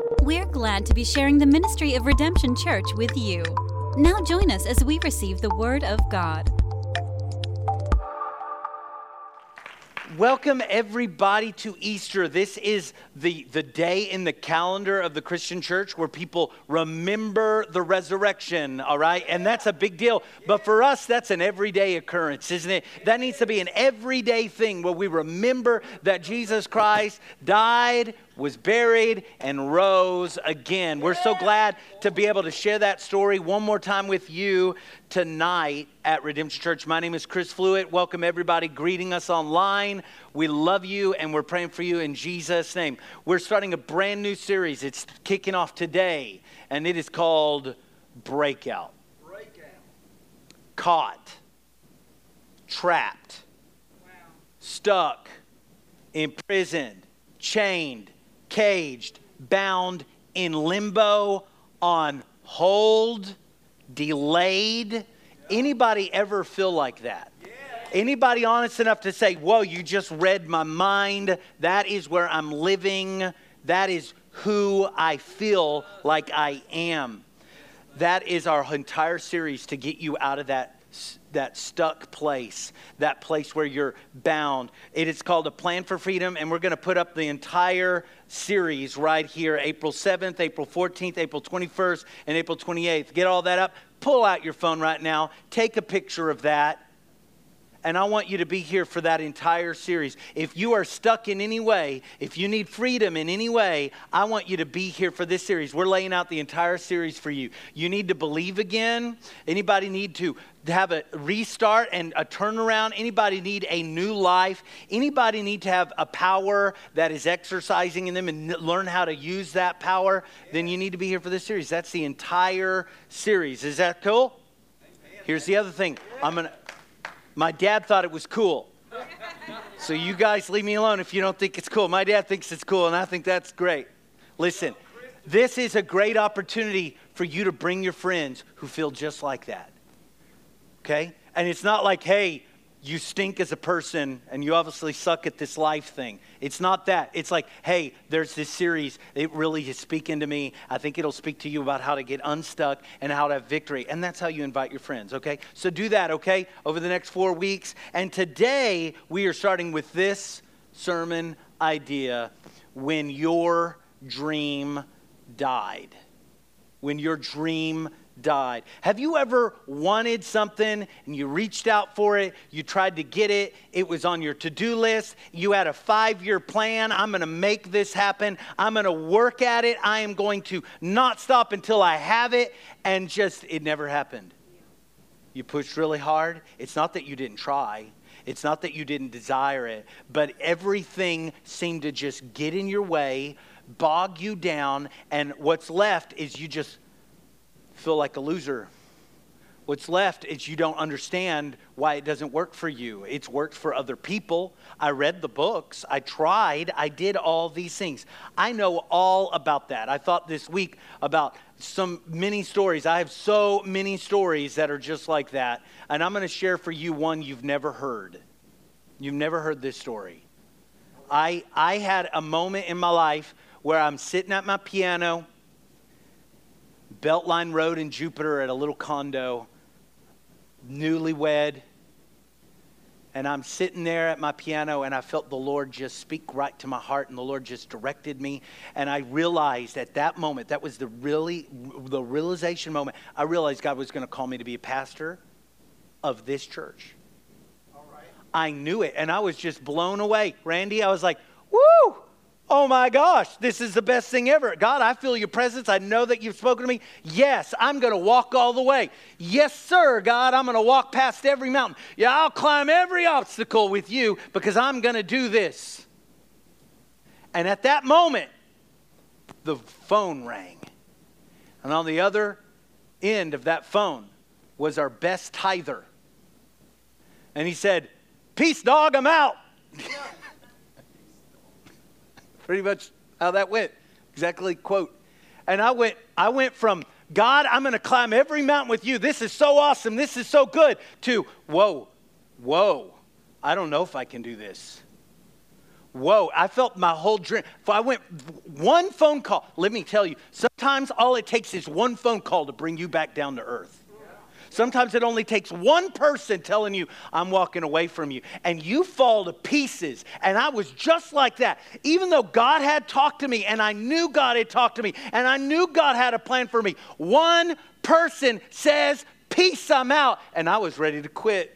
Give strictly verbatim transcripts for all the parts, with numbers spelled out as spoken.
We're glad to be sharing the ministry of Redemption Church with you. Now join us as we receive the Word of God. Welcome everybody to Easter. This is the, the day in the calendar of the Christian church where people remember the resurrection, all right? And that's a big deal. But for us, that's an everyday occurrence, isn't it? That needs to be an everyday thing where we remember that Jesus Christ died, was buried, and rose again. We're so glad to be able to share that story one more time with you tonight at Redemption Church. My name is Chris Fluitt. Welcome everybody greeting us online. We love you and we're praying for you in Jesus' name. We're starting a brand new series. It's kicking off today and it is called Breakout. Breakout. Caught. Trapped. Wow. Stuck. Imprisoned. Chained. Caged, bound, in limbo, on hold, delayed. Yeah. Anybody ever feel like that? Yeah. Anybody honest enough to say, whoa, you just read my mind. That is where I'm living. That is who I feel like I am. That is our entire series to get you out of that that stuck place, that place where you're bound. It is called A Plan for Freedom, and we're going to put up the entire series right here, April seventh, April fourteenth, April twenty-first, and April twenty-eighth. Get all that up. Pull out your phone right now. Take a picture of that. And I want you to be here for that entire series. If you are stuck in any way, if you need freedom in any way, I want you to be here for this series. We're laying out the entire series for you. You need to believe again. Anybody need to have a restart and a turnaround? Anybody need a new life? Anybody need to have a power that is exercising in them and learn how to use that power? Then you need to be here for this series. That's the entire series. Is that cool? Here's the other thing. I'm going to... My dad thought it was cool. So you guys leave me alone if you don't think it's cool. My dad thinks it's cool, and I think that's great. Listen, this is a great opportunity for you to bring your friends who feel just like that. Okay? And it's not like, hey, you stink as a person and you obviously suck at this life thing. It's not that. It's like, hey, there's this series. It really is speaking to me. I think it'll speak to you about how to get unstuck and how to have victory. And that's how you invite your friends, okay? So do that, okay, over the next four weeks. And today we are starting with this sermon idea, when your dream died. When your dream died. Have you ever wanted something and you reached out for it, you tried to get it, it was on your to-do list, you had a five-year plan, I'm going to make this happen, I'm going to work at it, I am going to not stop until I have it, and just, it never happened. You pushed really hard. It's not that you didn't try. It's not that you didn't desire it, but everything seemed to just get in your way, bog you down, and what's left is you just feel like a loser. What's left is you don't understand why it doesn't work for you. It's worked for other people. I read the books. I tried. I did all these things. I know all about that. I thought this week about some many stories. I have so many stories that are just like that. And I'm going to share for you one you've never heard. You've never heard this story. I I had a moment in my life where I'm sitting at my piano, Beltline Road in Jupiter at a little condo, newlywed, and I'm sitting there at my piano and I felt the Lord just speak right to my heart, and the Lord just directed me, and I realized at that moment, that was the really, the realization moment, I realized God was going to call me to be a pastor of this church. All right. I knew it, and I was just blown away. Randy, I was like, woo! Oh my gosh, this is the best thing ever. God, I feel your presence. I know that you've spoken to me. Yes, I'm going to walk all the way. Yes, sir, God, I'm going to walk past every mountain. Yeah, I'll climb every obstacle with you because I'm going to do this. And at that moment, the phone rang. And on the other end of that phone was our best tither. And he said, peace, dog, I'm out. Pretty much how that went. Exactly quote. And I went, I went from, God, I'm going to climb every mountain with you. This is so awesome. This is so good. To, whoa, whoa, I don't know if I can do this. Whoa, I felt my whole dream. If I went one phone call, let me tell you, sometimes all it takes is one phone call to bring you back down to earth. Sometimes it only takes one person telling you, I'm walking away from you, and you fall to pieces. And I was just like that. Even though God had talked to me, and I knew God had talked to me, and I knew God had a plan for me, one person says, peace, I'm out. And I was ready to quit.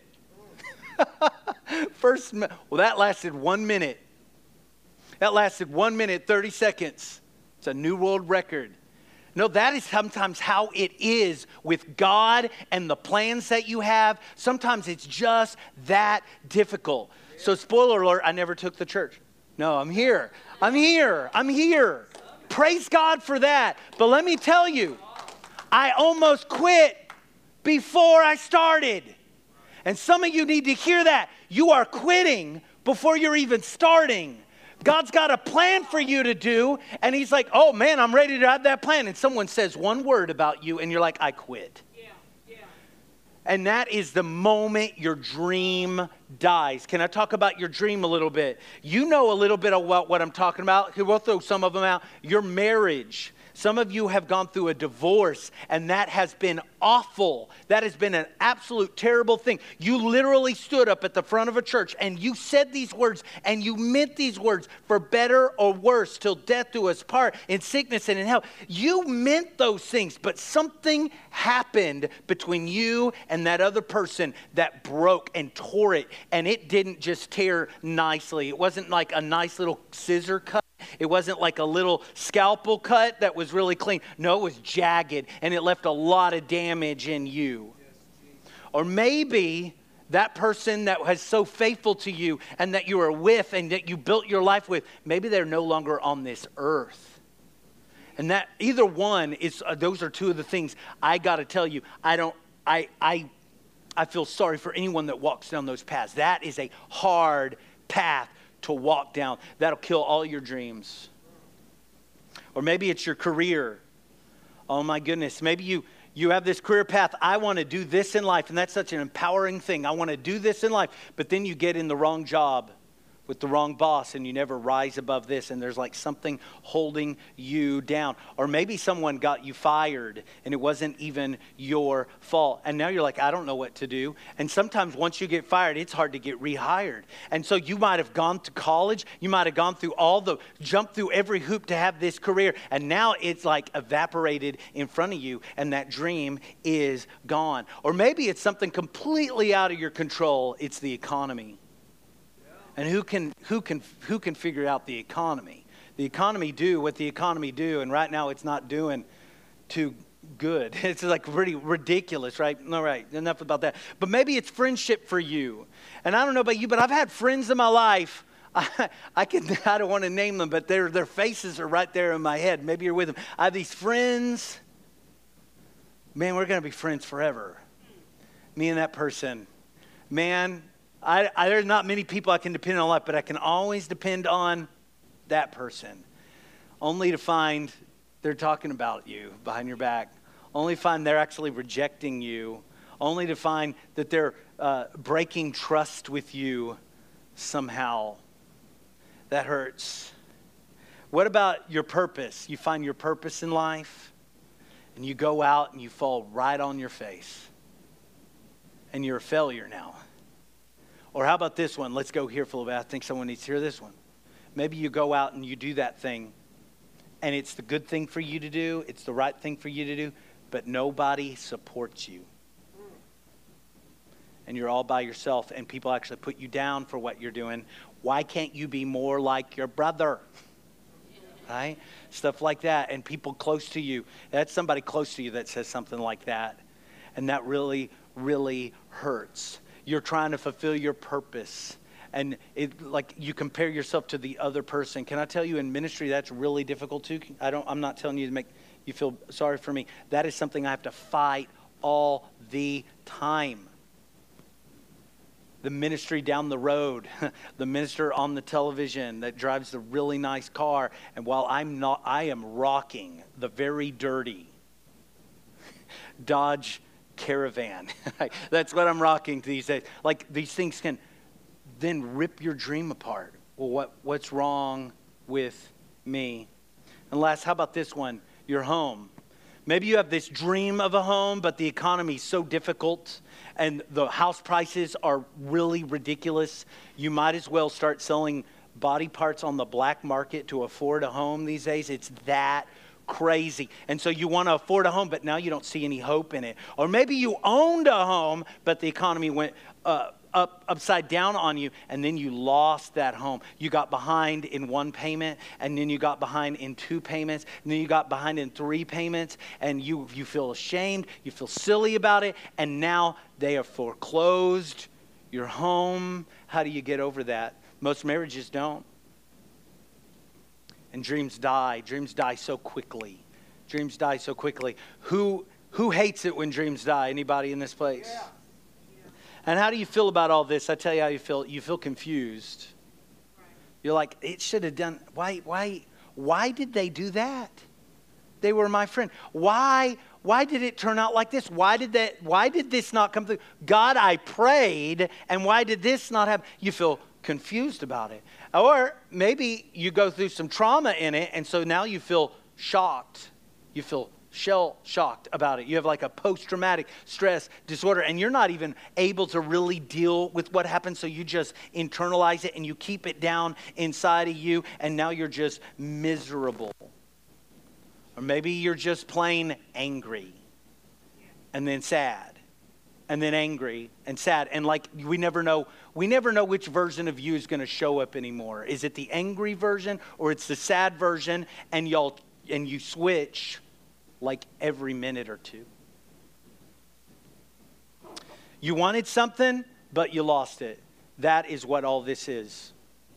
First, well, that lasted one minute. That lasted one minute, thirty seconds. It's a new world record. No, that is sometimes how it is with God and the plans that you have. Sometimes it's just that difficult. So spoiler alert, I never took the church. No, I'm here. I'm here. I'm here. Praise God for that. But let me tell you, I almost quit before I started. And some of you need to hear that. You are quitting before you're even starting. God's got a plan for you to do, and he's like, oh man, I'm ready to have that plan. And someone says one word about you, and you're like, I quit. Yeah, yeah. And that is the moment your dream dies. Can I talk about your dream a little bit? You know a little bit about what I'm talking about. We'll throw some of them out. Your marriage. Some of you have gone through a divorce, and that has been awful. That has been an absolute terrible thing. You literally stood up at the front of a church, and you said these words, and you meant these words, for better or worse, till death do us part, in sickness and in health. You meant those things, but something happened between you and that other person that broke and tore it, and it didn't just tear nicely. It wasn't like a nice little scissor cut. It wasn't like a little scalpel cut that was really clean. No, it was jagged, and it left a lot of damage in you. Or maybe that person that was so faithful to you and that you were with and that you built your life with, maybe they're no longer on this earth. And that either one is, uh, those are two of the things I got to tell you. I don't, I, I, I feel sorry for anyone that walks down those paths. That is a hard path to walk down. That'll kill all your dreams. Or maybe it's your career. Oh my goodness. Maybe you, you have this career path. I want to do this in life. And that's such an empowering thing. I want to do this in life. But then you get in the wrong job with the wrong boss, and you never rise above this, and there's like something holding you down. Or maybe someone got you fired, and it wasn't even your fault. And now you're like, I don't know what to do. And sometimes once you get fired, it's hard to get rehired. And so you might have gone to college, you might have gone through all the, jumped through every hoop to have this career, and now it's like evaporated in front of you, and that dream is gone. Or maybe it's something completely out of your control. It's the economy. And who can who can who can figure out the economy? The economy do what the economy do, and right now it's not doing too good. It's like pretty ridiculous, right? All right, enough about that. But maybe it's friendship for you. And I don't know about you, but I've had friends in my life. I, I can I don't want to name them, but their their faces are right there in my head. Maybe you're with them. I have these friends. Man, we're gonna be friends forever. Me and that person. Man. I, I, there's not many people I can depend on in life, but I can always depend on that person. Only to find they're talking about you behind your back. Only to find they're actually rejecting you. Only to find that they're uh, breaking trust with you somehow. That hurts. What about your purpose? You find your purpose in life, and you go out and you fall right on your face. And you're a failure now. Or how about this one? Let's go here for a little bit. I think someone needs to hear this one. Maybe you go out and you do that thing, and it's the good thing for you to do. It's the right thing for you to do, but nobody supports you. And you're all by yourself, and people actually put you down for what you're doing. Why can't you be more like your brother? Right? Stuff like that. And people close to you. That's somebody close to you that says something like that. And that really, really hurts. You're trying to fulfill your purpose, and it like you compare yourself to the other person. Can I tell you, in ministry, that's really difficult too? I don't. I'm not telling you to make you feel sorry for me. That is something I have to fight all the time. The ministry down the road, the minister on the television that drives the really nice car, and while I'm not, I am rocking the very dirty Dodge Caravan. That's what I'm rocking these days. Like, these things can then rip your dream apart. well, what, what's wrong with me? And last, how about this one? Your home. Maybe you have this dream of a home, but the economy is so difficult and the house prices are really ridiculous. You might as well start selling body parts on the black market to afford a home these days. It's that crazy. And so you want to afford a home, but now you don't see any hope in it. Or maybe you owned a home, but the economy went uh, up upside down on you, and then you lost that home. You got behind in one payment, and then you got behind in two payments, and then you got behind in three payments, and you you feel ashamed, you feel silly about it, and now they are foreclosed your home. How do you get over that? Most marriages don't. And dreams die. Dreams die so quickly. Dreams die so quickly. Who who hates it when dreams die? Anybody in this place? Yeah. And how do you feel about all this? I tell you how you feel. You feel confused. Right. You're like, it should have done. Why, why, why did they do that? They were my friend. Why, why did it turn out like this? Why did that? Why did this not come through? God, I prayed, and why did this not happen? You feel confused about it. Or maybe you go through some trauma in it, and so now you feel shocked. You feel shell shocked about it. You have like a post-traumatic stress disorder, and you're not even able to really deal with what happened, so you just internalize it and you keep it down inside of you, and now you're just miserable. Or maybe you're just plain angry and then sad and then angry and sad, and like we never know we never know which version of you is going to show up anymore. Is it the angry version or it's the sad version, and y'all and you switch like every minute or two? You wanted something, but you lost it. That is what all this is.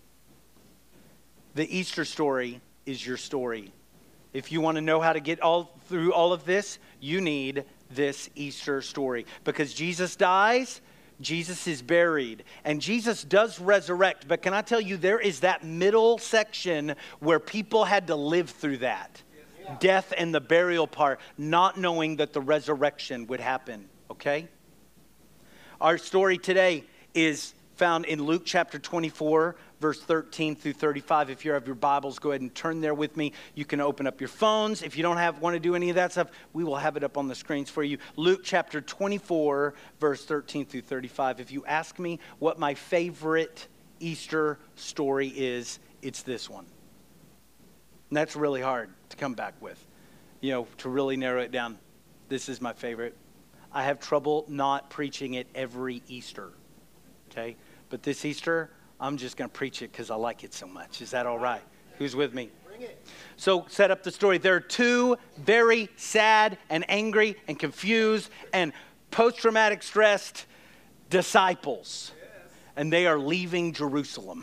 The Easter story is your story. If you want to know how to get all through all of this, you need this Easter story. Because Jesus dies, Jesus is buried, and Jesus does resurrect. But can I tell you, there is that middle section where people had to live through that. Death and the burial part, not knowing that the resurrection would happen, okay? Our story today is found in Luke chapter twenty-four, verse thirteen through thirty-five. If you have your Bibles, go ahead and turn there with me. You can open up your phones. If you don't have want to do any of that stuff, we will have it up on the screens for you. Luke chapter twenty-four, verse thirteen through thirty-five. If you ask me what my favorite Easter story is, it's this one. And that's really hard to come back with, you know, to really narrow it down. This is my favorite. I have trouble not preaching it every Easter, okay? But this Easter, I'm just going to preach it because I like it so much. Is that all right? Who's with me? Bring it. So set up the story. There are two very sad and angry and confused and post-traumatic stressed disciples. Yes. And they are leaving Jerusalem.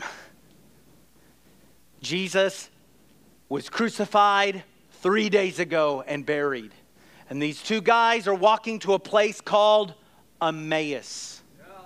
Jesus was crucified three days ago and buried. And these two guys are walking to a place called Emmaus.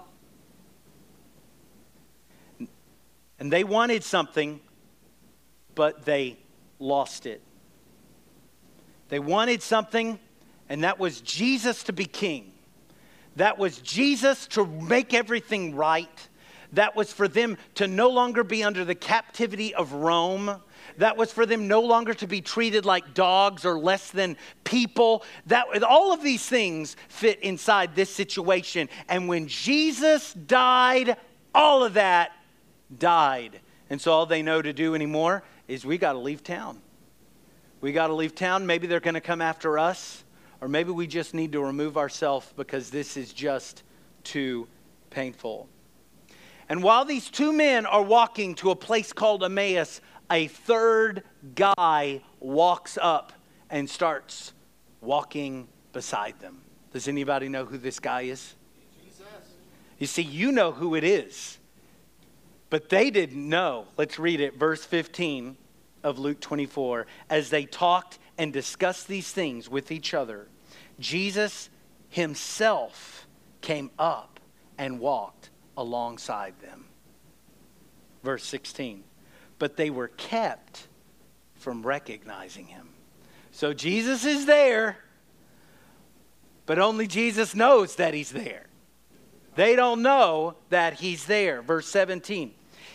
Yeah. And they wanted something, but they lost it. They wanted something, and that was Jesus to be king. That was Jesus to make everything right. That was for them to no longer be under the captivity of Rome. That was for them no longer to be treated like dogs or less than people. That all of these things fit inside this situation. And when Jesus died, all of that died. And so all they know to do anymore is we got to leave town. We got to leave town. Maybe they're going to come after us. Or maybe we just need to remove ourselves because this is just too painful. And while these two men are walking to a place called Emmaus, a third guy walks up and starts walking beside them. Does anybody know who this guy is? Jesus. You see, you know who it is, but they didn't know. Let's read it, verse fifteen of Luke twenty-four. As they talked and discussed these things with each other, Jesus himself came up and walked alongside them. Verse sixteen. But they were kept from recognizing him. So Jesus is there, but only Jesus knows that he's there. They don't know that he's there. Verse seventeen.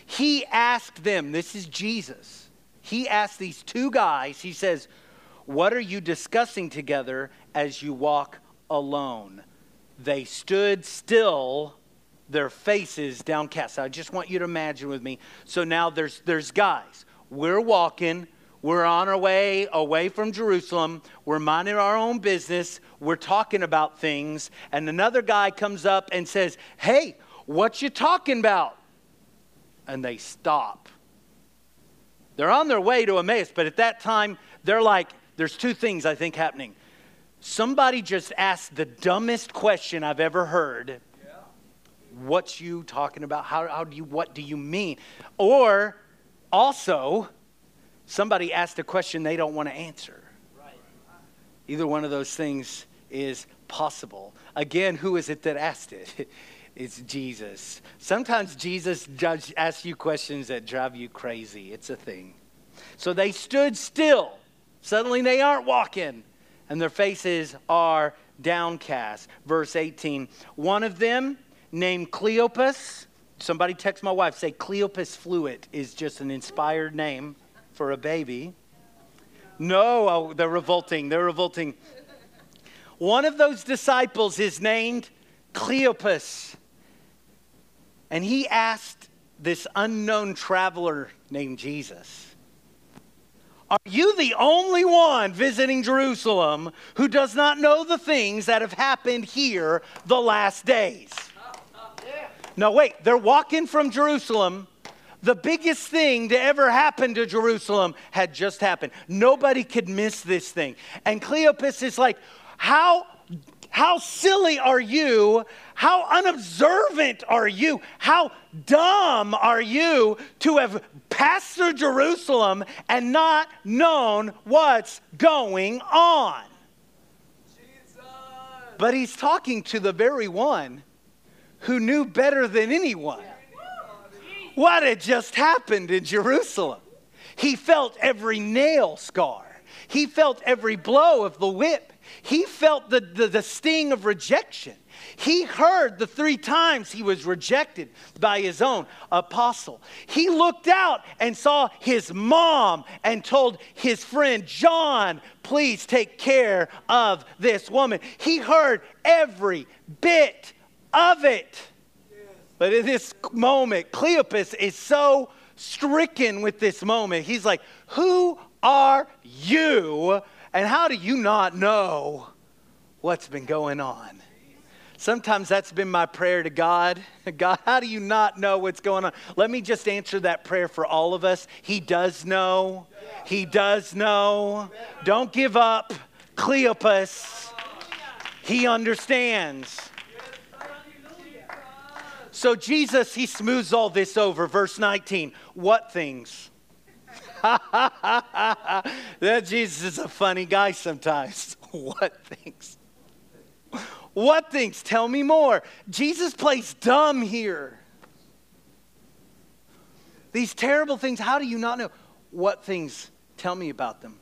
He asked them, this is Jesus. He asked these two guys, he says, what are you discussing together as you walk alone? They stood still, their faces downcast. I just want you to imagine with me. So now there's there's guys. We're walking. We're on our way away from Jerusalem. We're minding our own business. We're talking about things. And another guy comes up and says, hey, what you talking about? And they stop. They're on their way to Emmaus, but at that time, they're like, there's two things I think happening. Somebody just asked the dumbest question I've ever heard. Yeah. What you talking about? How, how do you, what do you mean? Or also, somebody asked a question they don't want to answer. Right. Either one of those things is possible. Again, who is it that asked it? It's Jesus. Sometimes Jesus asks you questions that drive you crazy. It's a thing. So they stood still. Suddenly they aren't walking, and their faces are downcast. Verse eighteen, one of them named Cleopas. Somebody text my wife, say Cleopas Fluid is just an inspired name for a baby. No, oh, they're revolting. They're revolting. One of those disciples is named Cleopas. And he asked this unknown traveler named Jesus, are you the only one visiting Jerusalem who does not know the things that have happened here the last days? No, wait, they're walking from Jerusalem. The biggest thing to ever happen to Jerusalem had just happened. Nobody could miss this thing. And Cleopas is like, how, how silly are you? How unobservant are you? How dumb are you to have passed through Jerusalem and not known what's going on? Jesus. But he's talking to the very one who knew better than anyone what had just happened in Jerusalem. He felt every nail scar. He felt every blow of the whip. He felt the, the, the sting of rejection. He heard the three times he was rejected by his own apostle. He looked out and saw his mom and told his friend John, please take care of this woman. He heard every bit of it. But in this moment, Cleopas is so stricken with this moment. He's like, who are you? And how do you not know what's been going on? Sometimes that's been my prayer to God. God, how do you not know what's going on? Let me just answer that prayer for all of us. He does know. He does know. Don't give up. Cleopas, he understands. So Jesus, he smooths all this over. Verse nineteen, what things? That Jesus is a funny guy sometimes. What things? What things? Tell me more. Jesus plays dumb here. These terrible things, how do you not know? What things? Tell me about them.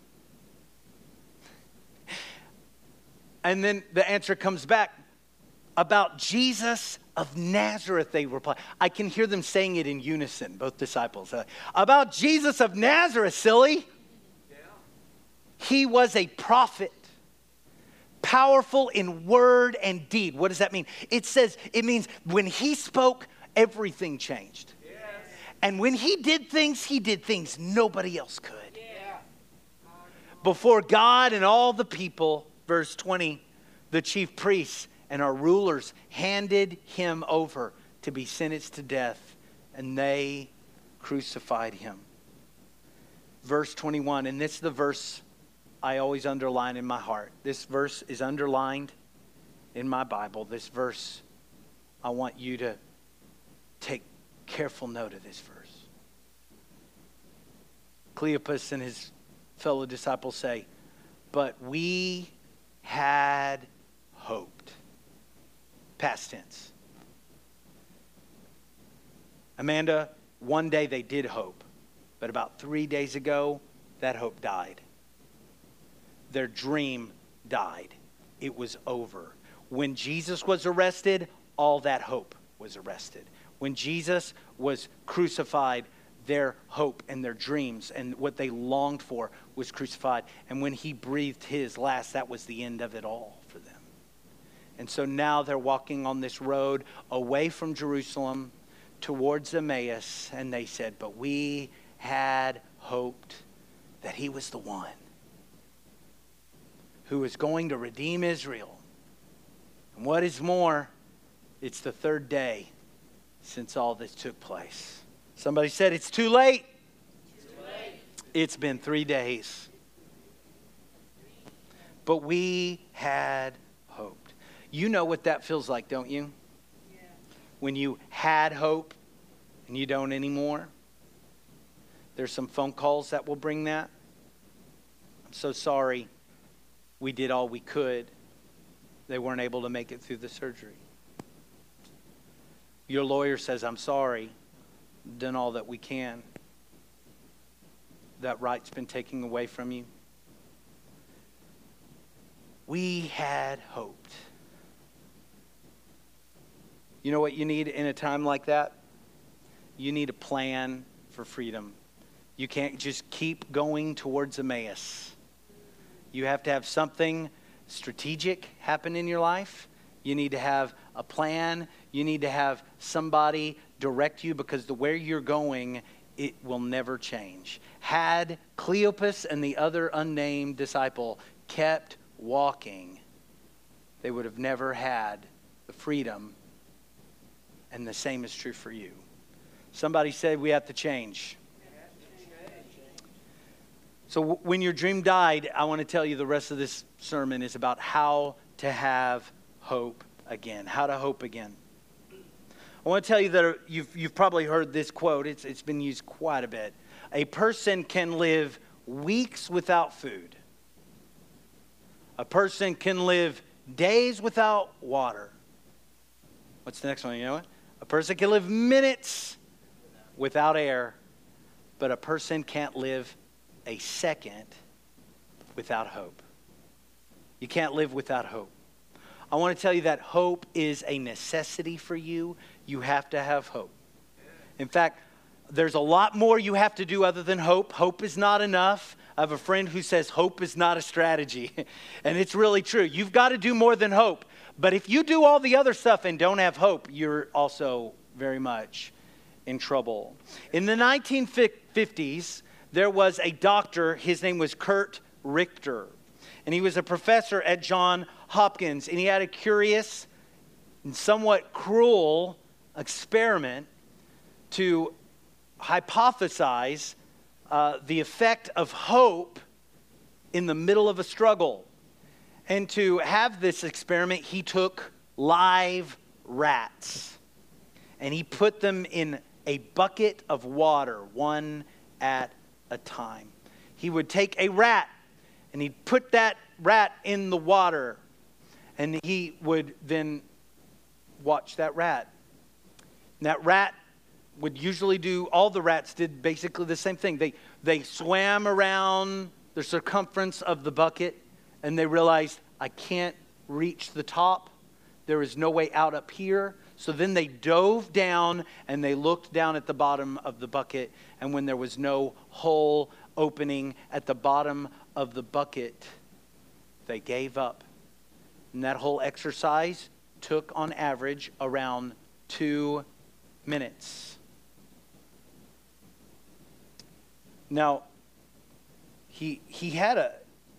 And then the answer comes back. About Jesus of Nazareth, they reply. I can hear them saying it in unison, both disciples. Uh, about Jesus of Nazareth, silly. Yeah. He was a prophet, powerful in word and deed. What does that mean? It says, it means when he spoke, everything changed. Yes. And when he did things, he did things nobody else could. Yeah. Before God and all the people, verse twenty, the chief priests and our rulers handed him over to be sentenced to death, and they crucified him. Verse twenty-one, and this is the verse I always underline in my heart. This verse is underlined in my Bible. This verse, I want you to take careful note of this verse. Cleopas and his fellow disciples say, but we had hoped. Past tense. Amanda, one day they did hope, but about three days ago, that hope died. Their dream died. It was over. When Jesus was arrested, all that hope was arrested When Jesus was crucified, their hope and their dreams and what they longed for was crucified. And when he breathed his last, that was the end of it all for them. And so now they're walking on this road away from Jerusalem towards Emmaus. And they said, but we had hoped that he was the one who was going to redeem Israel. And what is more, it's the third day since all this took place. Somebody said, it's too late. It's too late. It's been three days. But we had hoped. You know what that feels like, don't you? Yeah. When you had hope and you don't anymore. There's some phone calls that will bring that. I'm so sorry. We did all we could. They weren't able to make it through the surgery. Your lawyer says, I'm sorry. Done all that we can. That right's been taken away from you. We had hoped. You know what you need in a time like that? You need a plan for freedom. You can't just keep going towards Emmaus. You have to have something strategic happen in your life. You need to have a plan. You need to have somebody direct you, because the where you're going, it will never change. Had Cleopas and the other unnamed disciple kept walking, they would have never had the freedom. And the same is true for you. Somebody said we have to change. So w- when your dream died, I want to tell you the rest of this sermon is about how to have hope again. How to hope again. I want to tell you that you've, you've probably heard this quote. It's, it's been used quite a bit. A person can live weeks without food. A person can live days without water. What's the next one? You know what? A person can live minutes without air. But a person can't live a second without hope. You can't live without hope. I want to tell you that hope is a necessity for you. You have to have hope. In fact, there's a lot more you have to do other than hope. Hope is not enough. I have a friend who says hope is not a strategy. And it's really true. You've got to do more than hope. But if you do all the other stuff and don't have hope, you're also very much in trouble. In the nineteen fifties, there was a doctor. His name was Kurt Richter. And he was a professor at Johns Hopkins. And he had a curious and somewhat cruel experiment to hypothesize uh, the effect of hope in the middle of a struggle. And to have this experiment, he took live rats. And he put them in a bucket of water, one at a time. He would take a rat and he'd put that rat in the water, and he would then watch that rat. And that rat would usually do, all the rats did basically the same thing. They they swam around the circumference of the bucket, and they realized, I can't reach the top. There is no way out up here. So then they dove down and they looked down at the bottom of the bucket. And when there was no hole opening at the bottom of the bucket, they gave up. And that whole exercise took on average around two minutes. Now, he he had a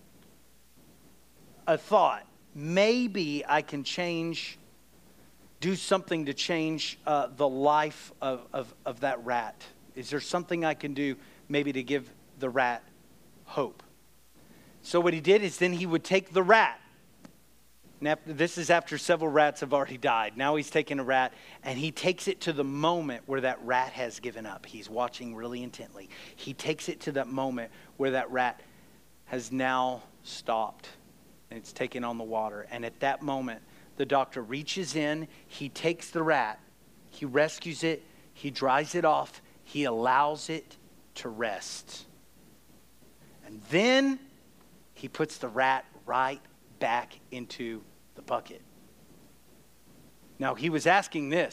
a thought. Maybe I can change, do something to change uh, the life of, of, of that rat. Is there something I can do maybe to give the rat hope? So what he did is then he would take the rat. And after, this is after several rats have already died. Now he's taking a rat and he takes it to the moment where that rat has given up. He's watching really intently. He takes it to that moment where that rat has now stopped. And it's taken on the water. And at that moment, the doctor reaches in, he takes the rat, he rescues it, he dries it off, he allows it to rest. And then he puts the rat right back into the bucket. Now, he was asking this,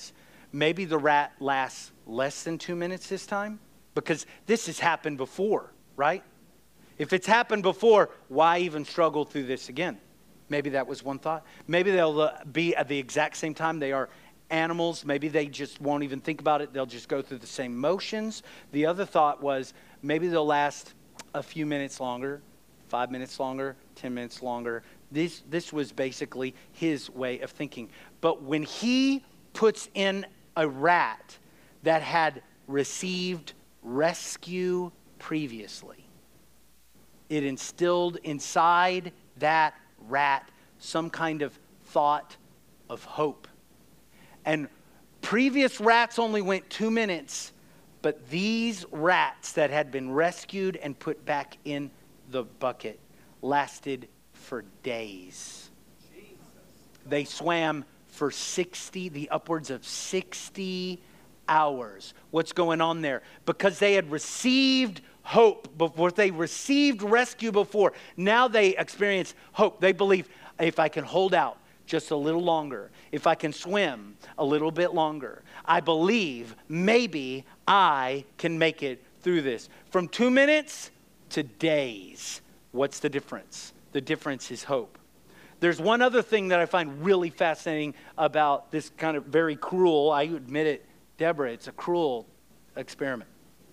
maybe the rat lasts less than two minutes this time, because this has happened before, right? If it's happened before, why even struggle through this again? Maybe that was one thought. Maybe they'll uh, be at the exact same time. They are animals. Maybe they just won't even think about it. They'll just go through the same motions. The other thought was maybe they'll last a few minutes longer, five minutes longer, ten minutes longer. This, this was basically his way of thinking. But when he puts in a rat that had received rescue previously, it instilled inside that rat some kind of thought of hope. And previous rats only went two minutes, but these rats that had been rescued and put back in the bucket lasted for days. Jesus. They swam for sixty, the upwards of sixty hours. What's going on there? Because they had received hope before, they received rescue before. Now they experience hope. They believe, if I can hold out just a little longer, if I can swim a little bit longer, I believe maybe I can make it through this. From two minutes to days. What's the difference? The difference is hope. There's one other thing that I find really fascinating about this kind of very cruel, I admit it, Deborah, it's a cruel experiment.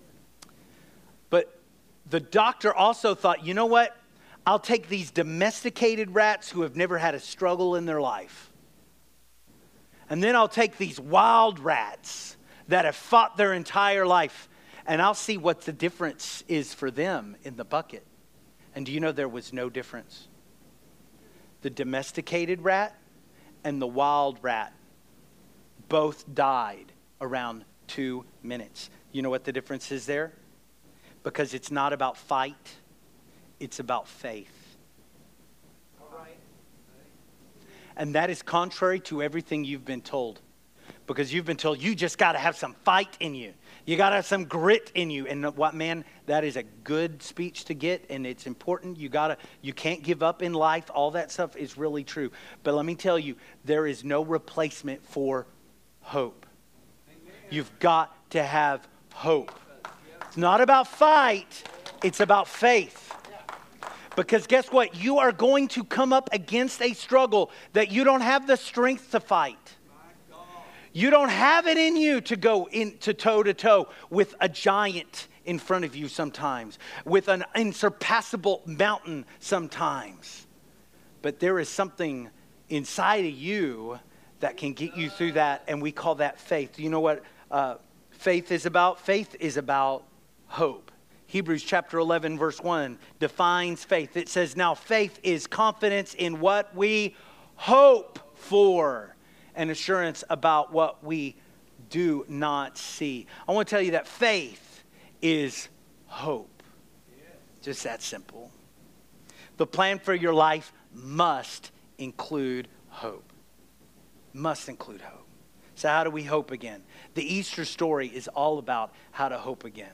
But the doctor also thought, you know what? I'll take these domesticated rats who have never had a struggle in their life. And then I'll take these wild rats that have fought their entire life, and I'll see what the difference is for them in the bucket. And do you know there was no difference? The domesticated rat and the wild rat both died around two minutes. You know what the difference is there? Because it's not about fight, it's about faith. All right. And that is contrary to everything you've been told. Because you've been told you just got to have some fight in you. You got to have some grit in you. And what, man, that is a good speech to get, and it's important. You got to, you can't give up in life. All that stuff is really true. But let me tell you, there is no replacement for hope. Amen. You've got to have hope. It's not about fight, it's about faith. Because guess what? You are going to come up against a struggle that you don't have the strength to fight. You don't have it in you to go into toe to toe with a giant in front of you sometimes, with an unsurpassable mountain sometimes. But there is something inside of you that can get you through that, and we call that faith. You know what uh, faith is about? Faith is about hope. Hebrews chapter eleven verse one defines faith. It says, now faith is confidence in what we hope for, and assurance about what we do not see. I want to tell you that faith is hope. Just that simple. The plan for your life must include hope. Must include hope. So how do we hope again? The Easter story is all about how to hope again.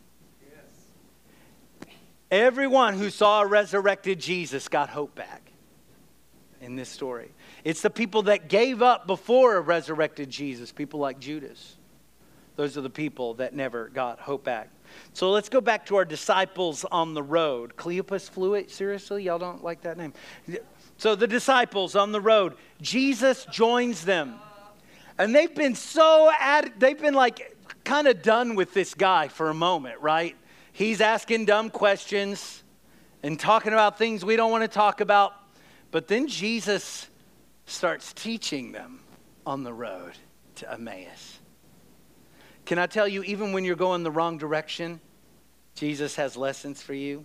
Everyone who saw a resurrected Jesus got hope back in this story. It's the people that gave up before a resurrected Jesus, people like Judas. Those are the people that never got hope back. So let's go back to our disciples on the road. Cleopas Fluid, seriously? Y'all don't like that name? So the disciples on the road, Jesus joins them. And they've been so, ad- they've been like kind of done with this guy for a moment, right? He's asking dumb questions and talking about things we don't want to talk about. But then Jesus starts teaching them on the road to Emmaus. Can I tell you, even when you're going the wrong direction, Jesus has lessons for you.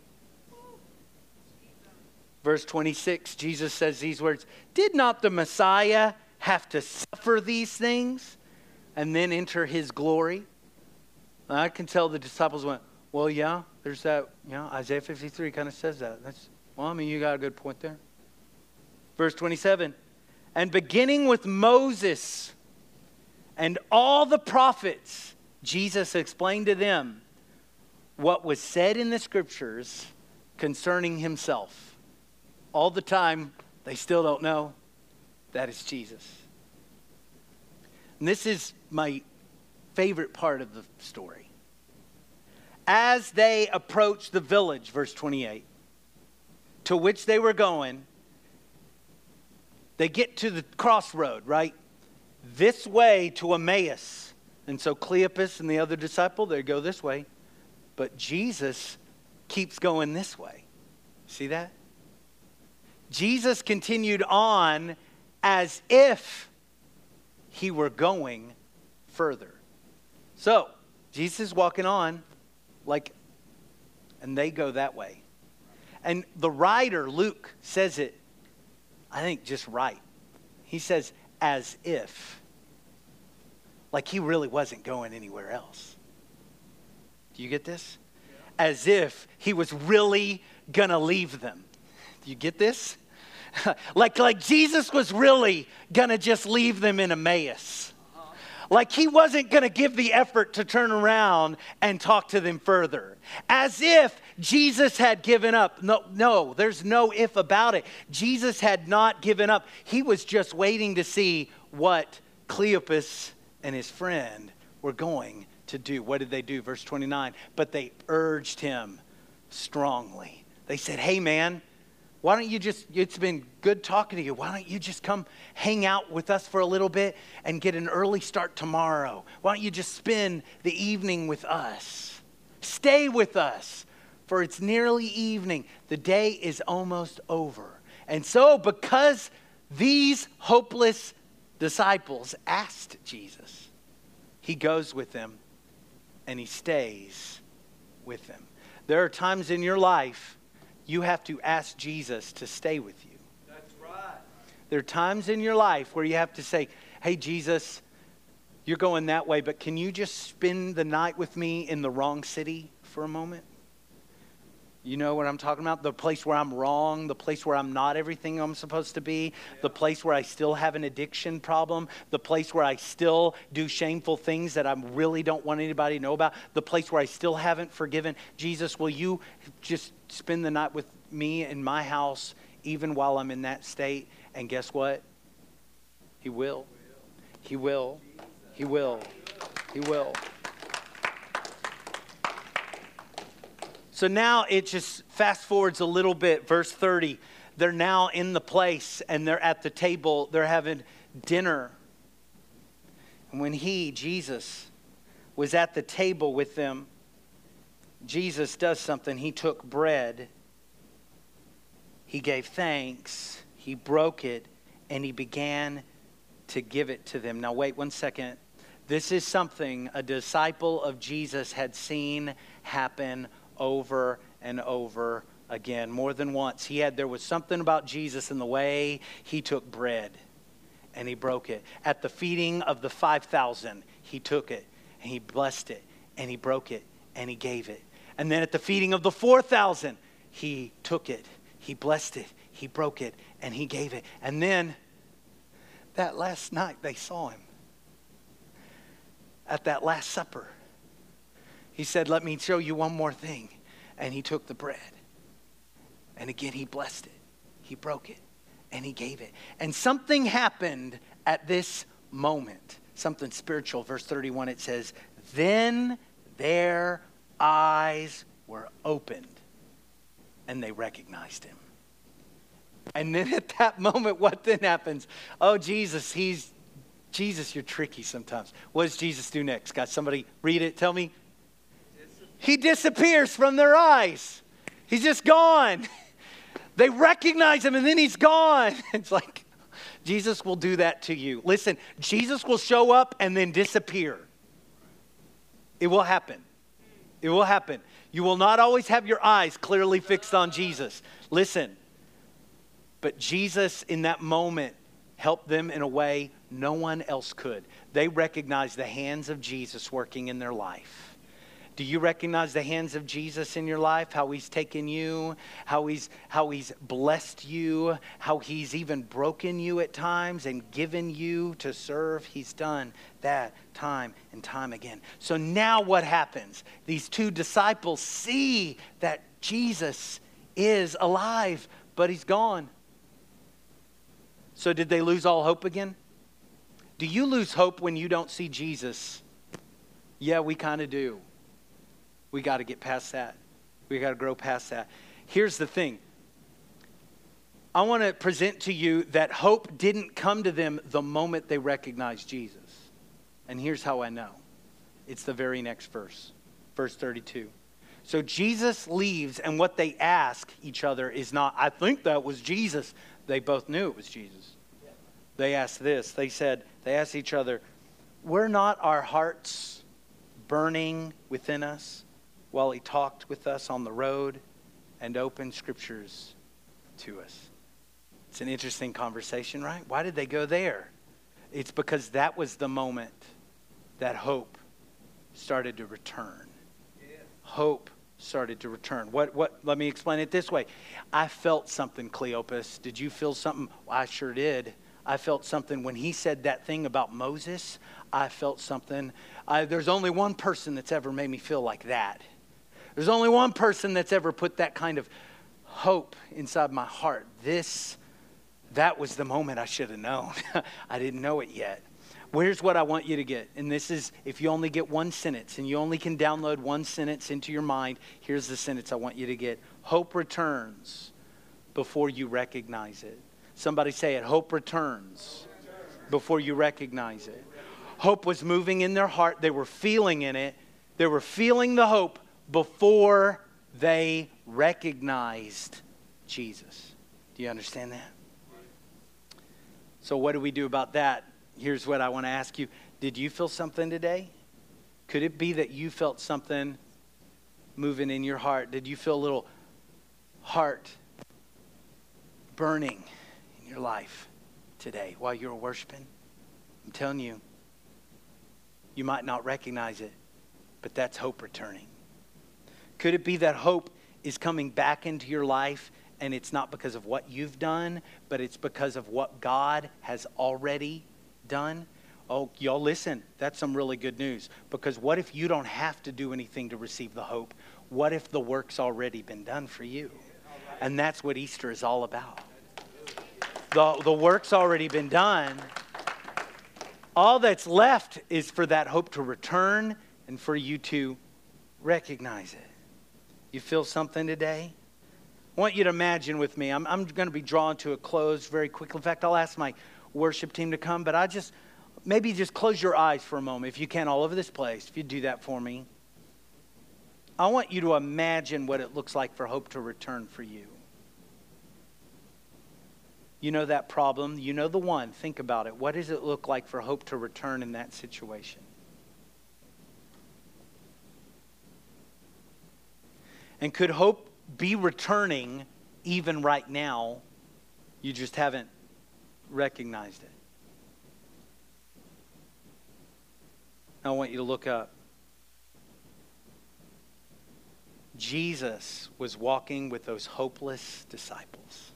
Verse twenty-six, Jesus says these words, did not the Messiah have to suffer these things and then enter his glory? And I can tell the disciples went, well, yeah, there's that, you know, Isaiah fifty-three kind of says that. That's, well, I mean, you got a good point there. Verse twenty-seven, and beginning with Moses and all the prophets, Jesus explained to them what was said in the scriptures concerning himself. All the time, they still don't know that it's Jesus. And this is my favorite part of the story. As they approached the village, verse twenty-eight, to which they were going, they get to the crossroad, right? This way to Emmaus. And so Cleopas and the other disciple, they go this way. But Jesus keeps going this way. See that? Jesus continued on as if he were going further. So, Jesus is walking on like, and they go that way. And the writer, Luke, says it, I think just right. He says, as if. Like he really wasn't going anywhere else. Do you get this? Yeah. As if he was really going to leave them. Do you get this? like, like Jesus was really going to just leave them in Emmaus. Uh-huh. Like he wasn't going to give the effort to turn around and talk to them further. As if Jesus had given up. No, no, there's no if about it. Jesus had not given up. He was just waiting to see what Cleopas and his friend were going to do. What did they do? Verse twenty-nine. But they urged him strongly. They said, hey man, why don't you just, it's been good talking to you. Why don't you just come hang out with us for a little bit and get an early start tomorrow? Why don't you just spend the evening with us? Stay with us, for it's nearly evening. The day is almost over. And so because these hopeless disciples asked Jesus, he goes with them and he stays with them. There are times in your life you have to ask Jesus to stay with you. That's right. There are times in your life where you have to say, hey, Jesus, you're going that way, but can you just spend the night with me in the wrong city for a moment? You know what I'm talking about? The place where I'm wrong, the place where I'm not everything I'm supposed to be, yeah. The place where I still have an addiction problem, the place where I still do shameful things that I really don't want anybody to know about, the place where I still haven't forgiven. Jesus, will you just spend the night with me in my house even while I'm in that state? And guess what? He will. He will. He will. He will. So now it just fast forwards a little bit. Verse thirty, they're now in the place and they're at the table. They're having dinner. And when he, Jesus, was at the table with them, Jesus does something. He took bread. He gave thanks. He broke it and he began to give it to them. Now wait one second. This is something a disciple of Jesus had seen happen over and over again, more than once. He had, there was something about Jesus in the way he took bread and he broke it. At the feeding of the five thousand, he took it and he blessed it and he broke it and he gave it. And then at the feeding of the four thousand, he took it, he blessed it, he broke it and he gave it. And then that last night they saw him at that Last Supper. He said, let me show you one more thing. And he took the bread. And again, he blessed it. He broke it. And he gave it. And something happened at this moment. Something spiritual. Verse thirty-one, it says, then their eyes were opened. And they recognized him. And then at that moment, what then happens? Oh, Jesus, he's, Jesus, you're tricky sometimes. What does Jesus do next? Got somebody read it? Tell me. He disappears from their eyes. He's just gone. They recognize him and then he's gone. It's like, Jesus will do that to you. Listen, Jesus will show up and then disappear. It will happen. It will happen. You will not always have your eyes clearly fixed on Jesus. Listen, but Jesus in that moment helped them in a way no one else could. They recognized the hands of Jesus working in their life. Do you recognize the hands of Jesus in your life? How he's taken you, how he's how he's blessed you, how he's even broken you at times and given you to serve. He's done that time and time again. So now what happens? These two disciples see that Jesus is alive, but he's gone. So did they lose all hope again? Do you lose hope when you don't see Jesus? Yeah, we kind of do. We got to get past that. We got to grow past that. Here's the thing. I want to present to you that hope didn't come to them the moment they recognized Jesus. And here's how I know. It's the very next verse, verse thirty-two. So Jesus leaves, and what they ask each other is not, I think that was Jesus. They both knew it was Jesus. Yeah. They asked this. They said, they asked each other, were not our hearts burning within us while he talked with us on the road and opened scriptures to us? It's an interesting conversation, right? Why did they go there? It's because that was the moment that hope started to return. Yeah. Hope started to return. What, what, let me explain it this way. I felt something, Cleopas. Did you feel something? Well, I sure did. I felt something when he said that thing about Moses. I felt something. I, there's only one person that's ever made me feel like that. There's only one person that's ever put that kind of hope inside my heart. This, that was the moment I should have known. I didn't know it yet. Here's what I want you to get. And this is, if you only get one sentence and you only can download one sentence into your mind, here's the sentence I want you to get. Hope returns before you recognize it. Somebody say it. Hope returns before you recognize it. Hope was moving in their heart. They were feeling in it. They were feeling the hope before they recognized Jesus. Do you understand that? So what do we do about that? Here's what I want to ask you. Did you feel something today? Could it be that you felt something moving in your heart? Did you feel a little heart burning in your life today while you were worshiping? I'm telling you, you might not recognize it, but that's hope returning. Could it be that hope is coming back into your life, and it's not because of what you've done, but it's because of what God has already done? Oh, y'all listen, that's some really good news. Because what if you don't have to do anything to receive the hope? What if the work's already been done for you? And that's what Easter is all about. The, the work's already been done. All that's left is for that hope to return and for you to recognize it. You feel something today? I want you to imagine with me. I'm, I'm going to be drawing to a close very quickly. In fact, I'll ask my worship team to come, but I just, maybe just close your eyes for a moment, if you can, all over this place, if you do that for me. I want you to imagine what it looks like for hope to return for you. You know that problem, you know the one, think about it. What does it look like for hope to return in that situation? And could hope be returning even right now? You just haven't recognized it. I want you to look up. Jesus was walking with those hopeless disciples.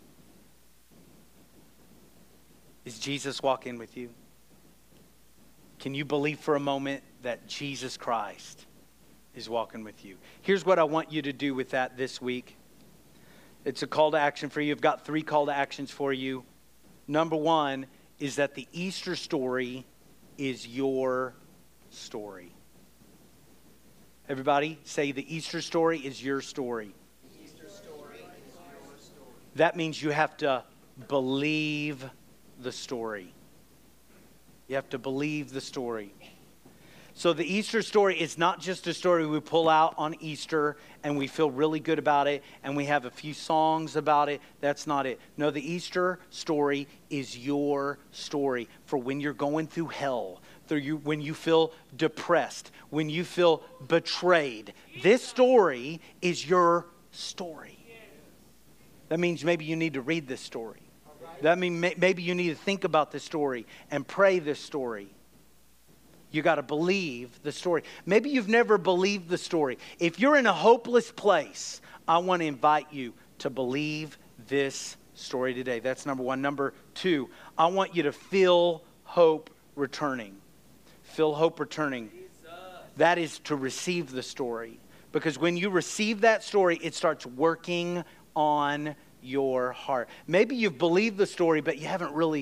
Is Jesus walking with you? Can you believe for a moment that Jesus Christ is walking with you? Here's what I want you to do with that this week. It's a call to action for you. I've got three call to actions for you. Number one is that the Easter story is your story. Everybody say the Easter story is your story. The Easter story is your story. That means you have to believe the story. You have to believe the story. So the Easter story is not just a story we pull out on Easter and we feel really good about it and we have a few songs about it. That's not it. No, the Easter story is your story for when you're going through hell, through you, when you feel depressed, when you feel betrayed. This story is your story. That means maybe you need to read this story. That means maybe you need to think about this story and pray this story. You got to believe the story. Maybe you've never believed the story. If you're in a hopeless place, I want to invite you to believe this story today. That's number one. Number two, I want you to feel hope returning. Feel hope returning. That is to receive the story. Because when you receive that story, it starts working on your heart. Maybe you've believed the story, but you haven't really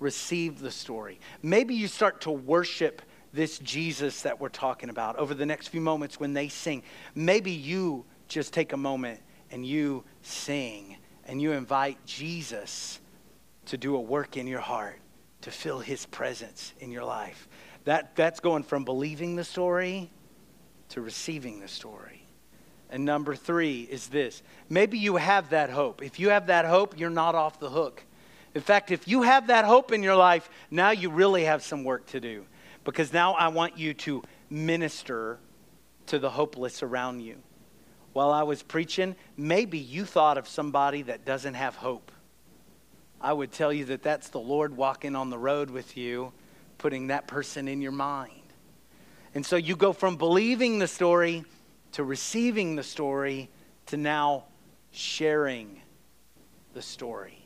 receive the story. Maybe you start to worship this Jesus that we're talking about over the next few moments when they sing. Maybe you just take a moment and you sing and you invite Jesus to do a work in your heart, to feel his presence in your life. That, that's going from believing the story to receiving the story. And number three is this. Maybe you have that hope. If you have that hope, you're not off the hook. In fact, if you have that hope in your life, now you really have some work to do. Because now I want you to minister to the hopeless around you. While I was preaching, maybe you thought of somebody that doesn't have hope. I would tell you that that's the Lord walking on the road with you, putting that person in your mind. And so you go from believing the story to receiving the story to now sharing the story.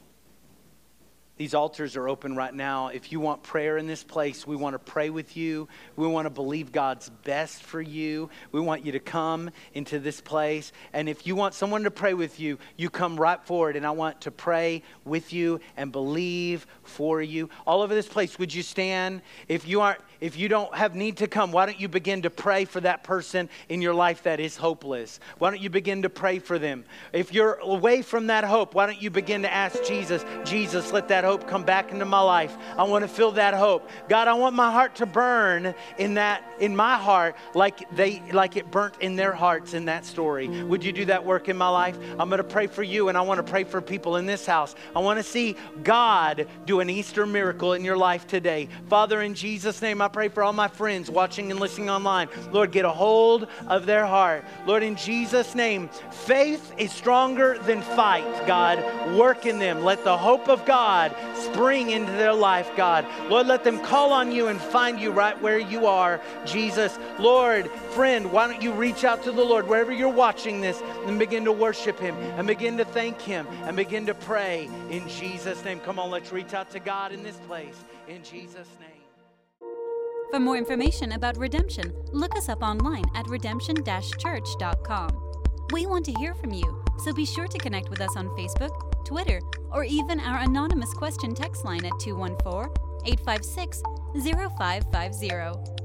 These altars are open right now. If you want prayer in this place, we want to pray with you. We want to believe God's best for you. We want you to come into this place. And if you want someone to pray with you, you come right forward. And I want to pray with you and believe for you. All over this place, would you stand? If you aren't, if you don't have need to come, why don't you begin to pray for that person in your life that is hopeless? Why don't you begin to pray for them? If you're away from that hope, why don't you begin to ask Jesus, Jesus, let that hope come back into my life. I want to feel that hope. God, I want my heart to burn in that, in my heart, like they, like it burnt in their hearts in that story. Would you do that work in my life? I'm going to pray for you, and I want to pray for people in this house. I want to see God do an Easter miracle in your life today. Father, in Jesus' name, I pray for all my friends watching and listening online. Lord, get a hold of their heart. Lord, in Jesus' name, faith is stronger than fight, God. Work in them. Let the hope of God spring into their life, God. Lord, let them call on you and find you right where you are, Jesus. Lord, friend, why don't you reach out to the Lord wherever you're watching this and begin to worship him and begin to thank him and begin to pray in Jesus' name. Come on, let's reach out to God in this place in Jesus' name. For more information about Redemption, look us up online at redemption dash church dot com. We want to hear from you, so be sure to connect with us on Facebook, Twitter, or even our anonymous question text line at two one four, eight five six, zero five five zero.